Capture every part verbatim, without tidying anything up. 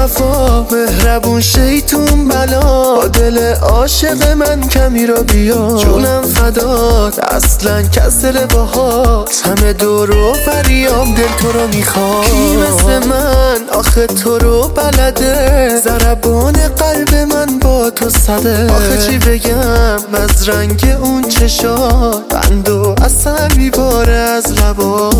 وفا مهربون شیطون بلا، با دل عاشق من کمی را بیا، جونم فدات اصلا کسل باهات، همه دور و بریام دل تو رو میخواد. کی مثل من آخه تو رو بلده، ضربان قلب من با تو صده. آخه چی بگم از رنگ اون چشات، قند و اصل میباره از لبات.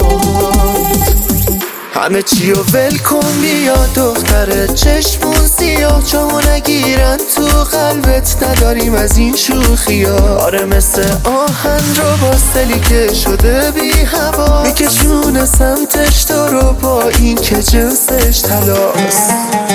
همه چی رو ول کن بیا دختره، چشمون سیاه چامو نگیرن تو قلبت، نداریم از این شوخیا. آره مثل آهن رو با سلی که شده بی هوا، میکشونه سمتش تو رو با این که جنسش طلاست.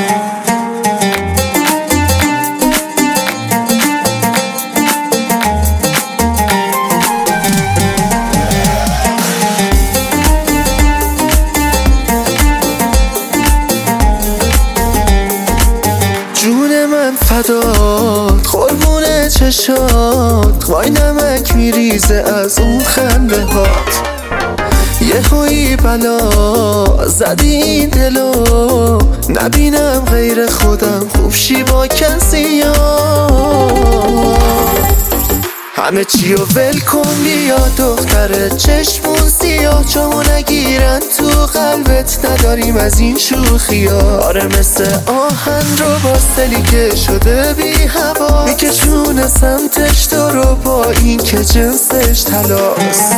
جون من فدات قربون چشات، وای نمک میریزه از اون خنده هات. یه هوی بلا زدی این دلو، نبینم غیر خودم خوب شی با کسی ها. همه چی رو ول کن بیا دختره، چشمون سیاه چامو نگیرن تو قلبت، نداریم از این شوخیا. آره مثل آهن رو با سلی که شده بی هوا، میکشونه سمتش تو رو با این که جنسش طلاست.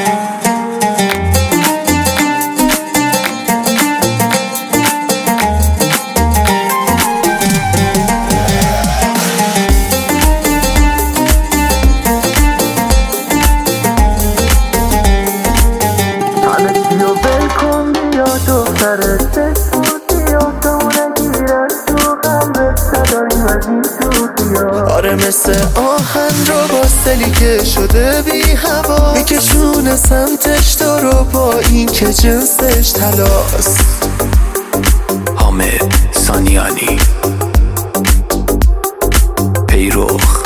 دختره چشمون سیاه چامو نگیرن تو قلبت، نداریم از این شوخیا. آره مثل آهن رو با سلی که شده بی هوا، میکشونه سمتش تو رو با این که جنسش طلاست. حامد سانیانی پیروخ